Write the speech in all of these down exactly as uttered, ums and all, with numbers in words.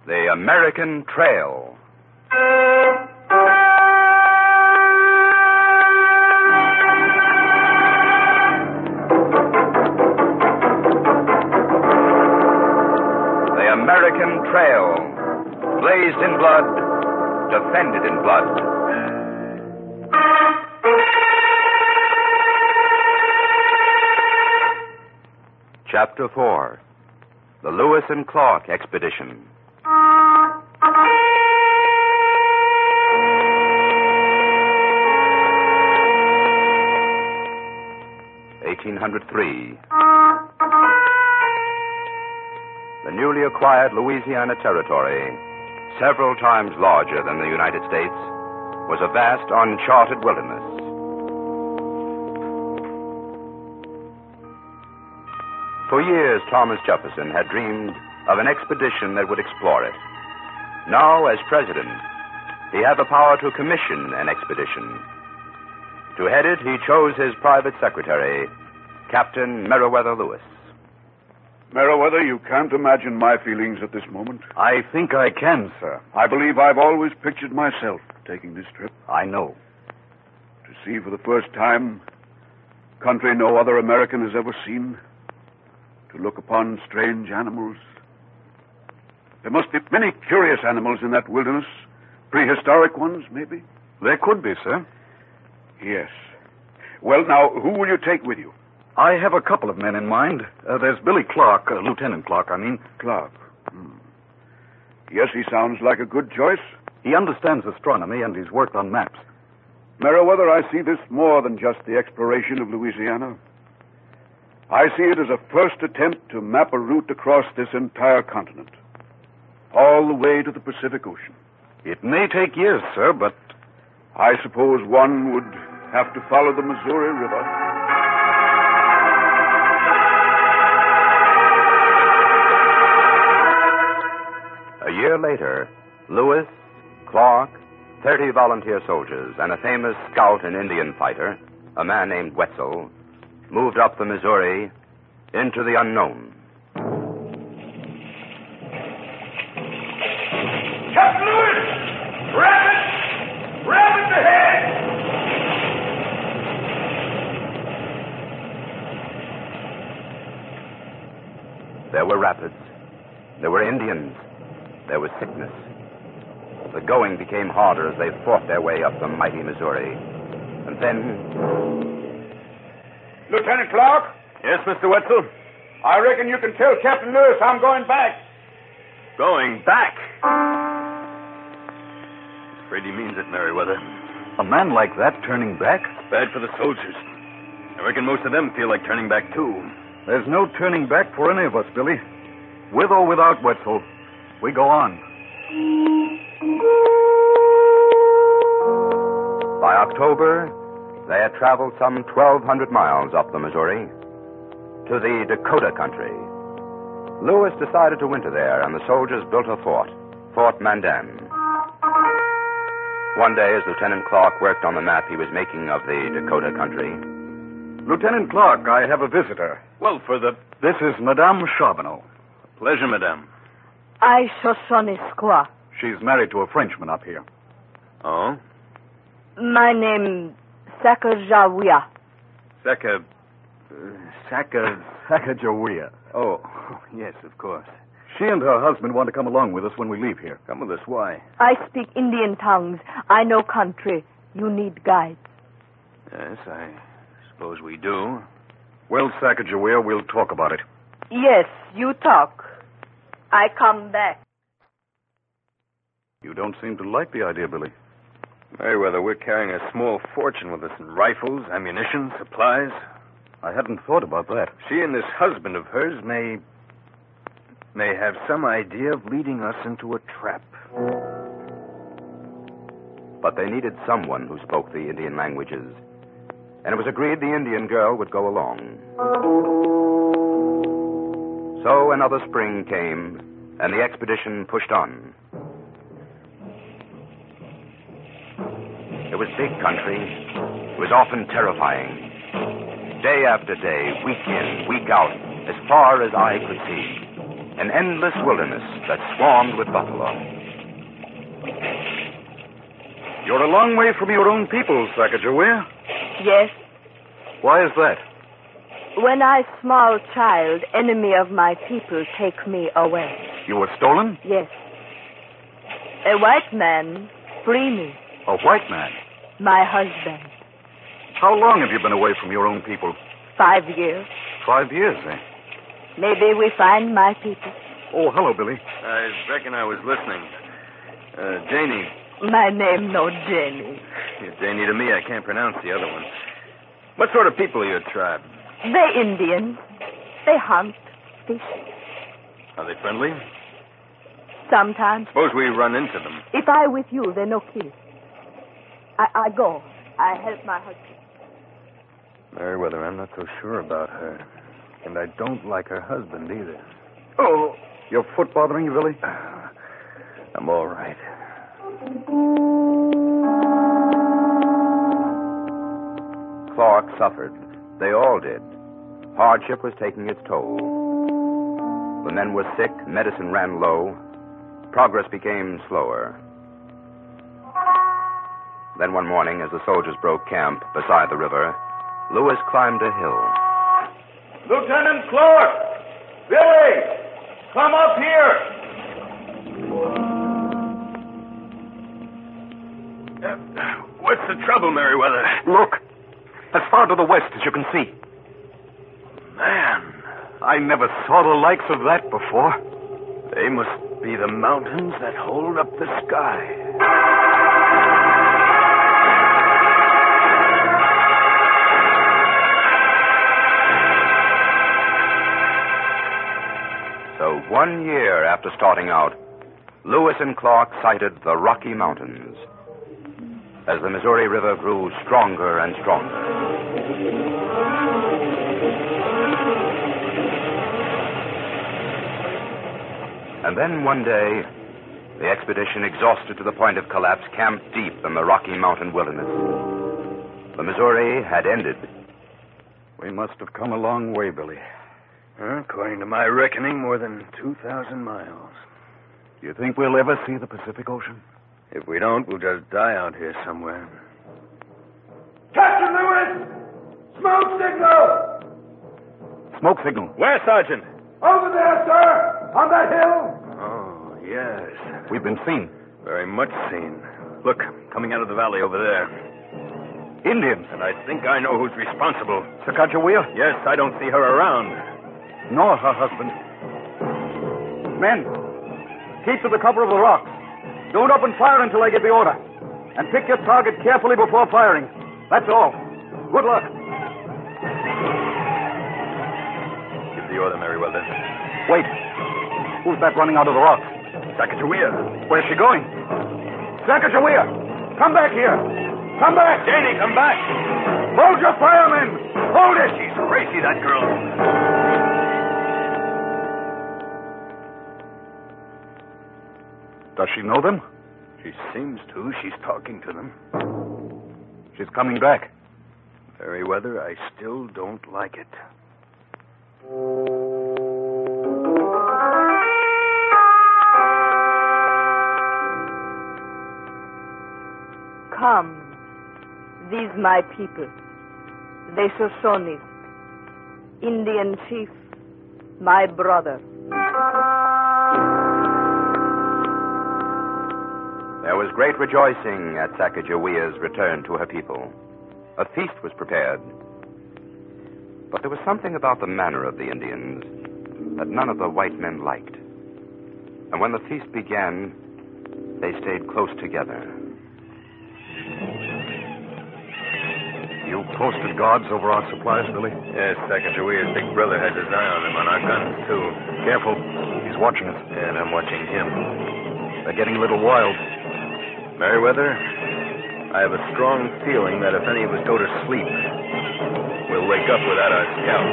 The American Trail. The American Trail. Blazed in blood, defended in blood. Chapter four. The Lewis and Clark Expedition. eighteen oh three. The newly acquired Louisiana Territory, several times larger than the United States, was a vast, uncharted wilderness. For years, Thomas Jefferson had dreamed of an expedition that would explore it. Now, as president, he had the power to commission an expedition. To head it, he chose his private secretary, Captain Meriwether Lewis. Meriwether, you can't imagine my feelings at this moment. I think I can, sir. I believe I've always pictured myself taking this trip. I know. To see for the first time country no other American has ever seen. To look upon strange animals. There must be many curious animals in that wilderness. Prehistoric ones, maybe? There could be, sir. Yes. Well, now, who will you take with you? I have a couple of men in mind. Uh, there's Billy Clark, uh, Lieutenant Clark, I mean. Clark. Hmm. Yes, he sounds like a good choice. He understands astronomy, and he's worked on maps. Meriwether, I see this more than just the exploration of Louisiana. I see it as a first attempt to map a route across this entire continent, all the way to the Pacific Ocean. It may take years, sir, but I suppose one would have to follow the Missouri River. A year later, Lewis, Clark, thirty volunteer soldiers, and a famous scout and Indian fighter, a man named Wetzel, moved up the Missouri into the unknown. Captain Lewis! Rabbits! Rabbits ahead! There were rapids. There were Indians. There was sickness. The going became harder as they fought their way up the mighty Missouri. And then... Lieutenant Clark? Yes, Mister Wetzel? I reckon you can tell Captain Lewis I'm going back. Going back? Afraid he means it, Meriwether. A man like that turning back? Bad for the soldiers. I reckon most of them feel like turning back, too. There's no turning back for any of us, Billy. With or without Wetzel, we go on. By October, they had traveled some twelve hundred miles up the Missouri to the Dakota country. Lewis decided to winter there, and the soldiers built a fort, Fort Mandan. One day, as Lieutenant Clark worked on the map he was making of the Dakota country. Lieutenant Clark, I have a visitor. Well, for the... This is Madame Charbonneau. Pleasure, Madame. I Shoshone Squaw. She's married to a Frenchman up here. Oh? My name, Sacagawea. Saka... Uh, Saka... Sacagawea. Oh, yes, of course. She and her husband want to come along with us when we leave here. Come with us, why? I speak Indian tongues. I know country. You need guides. Yes, I suppose we do. Well, Sacagawea, we'll talk about it. Yes, you talk. I come back. You don't seem to like the idea, Billy. Meriwether, we're carrying a small fortune with us in rifles, ammunition, supplies. I hadn't thought about that. She and this husband of hers may... may have some idea of leading us into a trap. But they needed someone who spoke the Indian languages. And it was agreed the Indian girl would go along. So another spring came, and the expedition pushed on. It was big country. It was often terrifying. Day after day, week in, week out, as far as eye could see. an endless wilderness that swarmed with buffalo. You're a long way from your own people, Sacagawea. Yes. Why is that? When I small child, enemy of my people take me away. You were stolen? Yes. A white man free me. A white man? My husband. How long have you been away from your own people? Five years. Five years, eh? Maybe we find my people. Oh, hello, Billy. I reckon I was listening. Uh, Janie. My name no Jenny. Yeah, Janie to me, I can't pronounce the other one. What sort of people are your tribe? They Indians. They hunt, fish. Are they friendly? Sometimes. Suppose we run into them. If I with you, they no kill. I, I go. I help my husband. Meriwether, I'm not so sure about her. And I don't like her husband either. Oh, your foot bothering you, Billy? I'm all right. Clark suffered. They all did. Hardship was taking its toll. The men were sick, medicine ran low, progress became slower. Then one morning, as the soldiers broke camp beside the river, Lewis climbed a hill. Lieutenant Clark! Billy! Come up here! Uh, what's the trouble, Meriwether? Look. As far to the west as you can see. Man, I never saw the likes of that before. they must be the mountains that hold up the sky. So one year after starting out, Lewis and Clark sighted the Rocky Mountains as the Missouri River grew stronger and stronger. And then one day, the expedition, exhausted to the point of collapse, camped deep in the Rocky Mountain wilderness. The Missouri had ended. We must have come a long way, Billy. Huh? According to my reckoning, more than two thousand miles. Do you think we'll ever see the Pacific Ocean? If we don't, we'll just die out here somewhere. Captain Lewis! Smoke signal! Smoke signal. Where, Sergeant? Over there, sir! On that hill! Oh, yes. We've been seen. Very much seen. Look, coming out of the valley over there. Indians. And I think I know who's responsible. Sacagawea? Yes, I don't see her around. Nor her husband. Men, keep to the cover of the rocks. Don't open fire until I give the order. And pick your target carefully before firing. That's all. Good luck. Give the order, Meriwether. Wait. Who's that running out of the rocks? Sacagawea. Where's she going? Sacagawea! Come back here! Come back! Janie, come back! Hold your fire, men! Hold it! She's crazy, that girl. Does she know them? She seems to. She's talking to them. She's coming back. Meriwether, I still don't like it. Come. These my people. They Shoshones. Indian chief. My brother. There was great rejoicing at Sacagawea's return to her people. A feast was prepared. But there was something about the manner of the Indians that none of the white men liked. And when the feast began, they stayed close together. You posted guards over our supplies, Billy? Yes, Sacagawea's big brother has his eye on them, on our guns, too. Careful. He's watching us. And I'm watching him. They're getting a little wild. Meriwether, I have a strong feeling that if any of us go to sleep, we'll wake up without our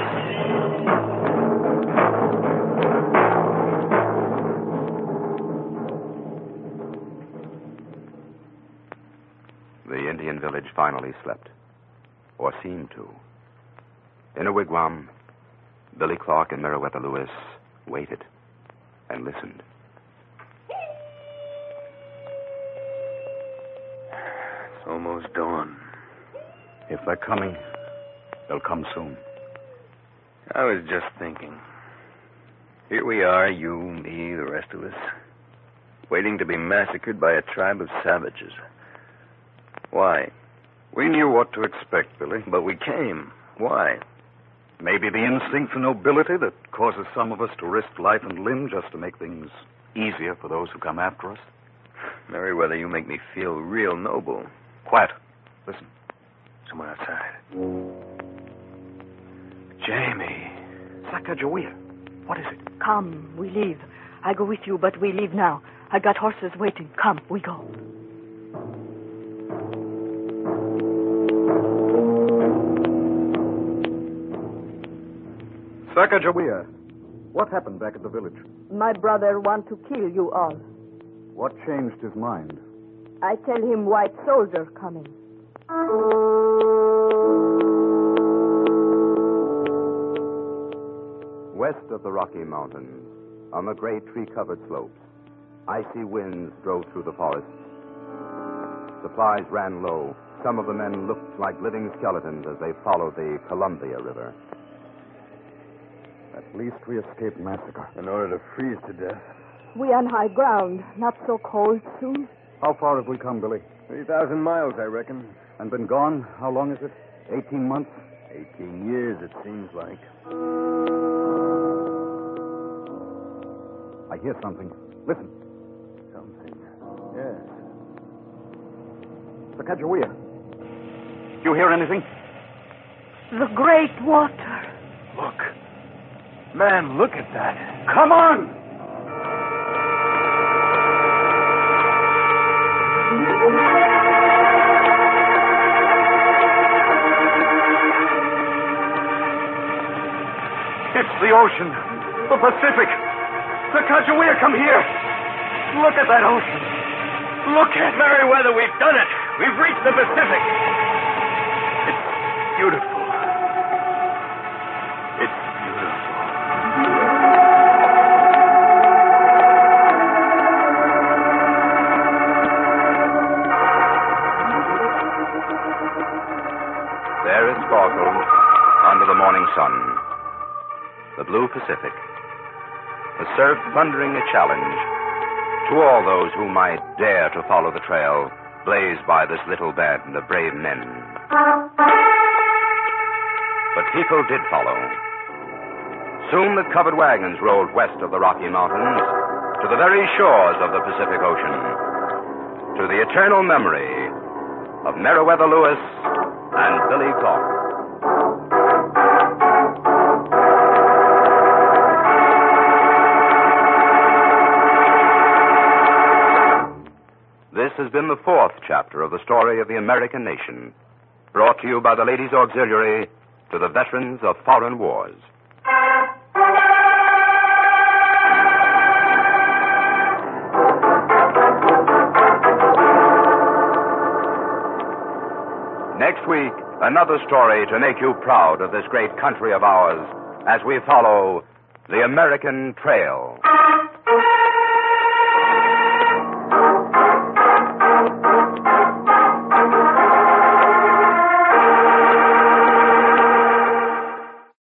scalps. The Indian village finally slept, or seemed to. In a wigwam, Billy Clark and Meriwether Lewis waited. and listened. It's almost dawn. If they're coming, they'll come soon. I was just thinking. Here we are, you, me, the rest of us, waiting to be massacred by a tribe of savages. Why? We knew what to expect, Billy. But we came. Why? Maybe the instinct for nobility that causes some of us to risk life and limb just to make things easier for those who come after us. Meriwether, you make me feel real noble. Quiet. Listen. Someone outside. Jamie. Sacagawea. What is it? Come, we leave. I go with you, but we leave now. I got horses waiting. Come, we go. Sacagawea, what happened back at the village? My brother want to kill you all. What changed his mind? I tell him white soldier coming. West of the Rocky Mountains, on the great tree-covered slopes, icy winds drove through the forests. Supplies ran low. Some of the men looked like living skeletons as they followed the Columbia River. At least we escaped massacre. In order to freeze to death. We on high ground, not so cold soon. How far have we come, Billy? Three thousand miles, I reckon. And been gone? How long is it? Eighteen months? Eighteen years, it seems like. I hear something. Listen. Something. Yes. Sacagawea. You hear anything? The great water. Look. Man, look at that. Come on! It's the ocean. The Pacific. Sacagawea, come here. Look at that ocean. Look at Meriwether, we've done it. We've reached the Pacific. It's beautiful. It's beautiful. There it sparkled under the morning sun. The blue Pacific. The surf thundering a challenge to all those who might dare to follow the trail blazed by this little band of brave men. But people did follow. Soon the covered wagons rolled west of the Rocky Mountains to the very shores of the Pacific Ocean, to the eternal memory of Meriwether Lewis and Billy Clark. This has been the fourth chapter of the story of the American nation, brought to you by the Ladies' Auxiliary to the veterans of foreign wars. Next week, another story to make you proud of this great country of ours as we follow the American Trail.